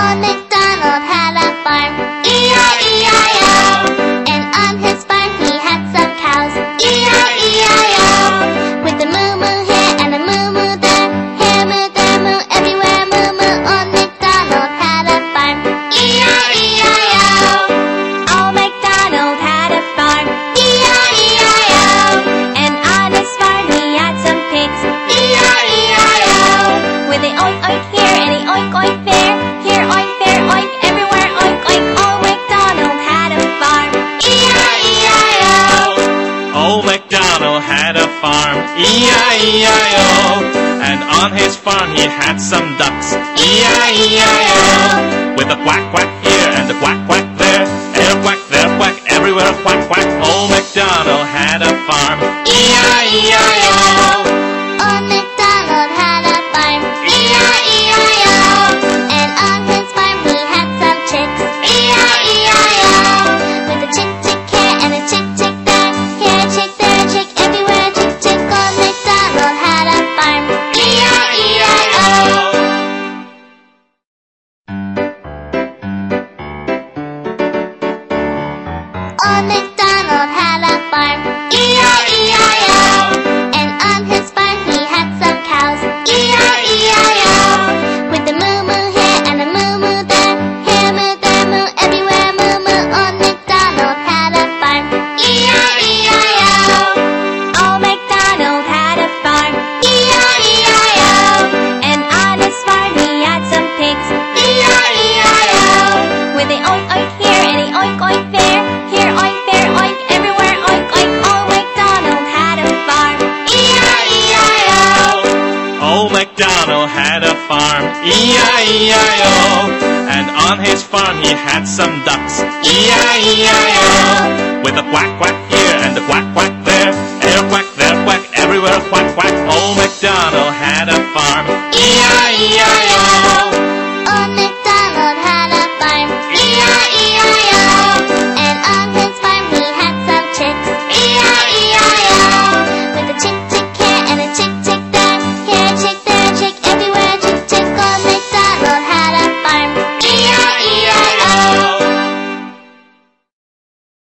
Old MacDonald had a farm, E-I-E-I-O. And on his farm he had some cows, E-I-E-I-O. With the moo-moo here and the moo-moo there, here moo, there moo, everywhere moo-moo. Old MacDonald had a farm, E-I-E-I-O. Old MacDonald had a farm, E-I-E-I-O. And on his farm he had some pigs, E-I-E-I-O. With the oink oink here and the oink oink there, here oink, there oink, everywhere oink oink. Old MacDonald had a farm, E-I-E-I-O. Old MacDonald had a farm, E-I-E-I-O. And on his farm he had some ducks, E-I-E-I-O. With a quack quack here and a quack quack there, there quack, everywhere quack quack. Old MacDonald had a farm, E-I-E-I-O. Old MacDonald had a farm, E-I-E-I-O. And on his farm he had some chicks, E-I-E-I-O. With a chick chick here and a chick chick there, here a chick, there a chick, everywhere a chick chick. Old MacDonald had a farm, E-I-E-I-O. Old MacDonald had a farm, E-I-E-I-O. And on his farm he had some cows, E-I-E-I-O. With the moo-moo here and the moo-moo there, here moo, there moo, everywhere moo-moo. Old MacDonald had a farm, E-I-E-I-O. Old MacDonald had a farm, E-I-E-I-O. And on his farm he had some pigs, E-I-E-I-O. With the oink oink here and the oink oink there, here oink, there oink, everywhere oink oink. Old MacDonald had a farm, E-I-E-I-O. Old MacDonald had a farm, E-I-E-I-O. And on his farm he had some ducks, E-I-E-I-O. With a quack quack here and a quack quack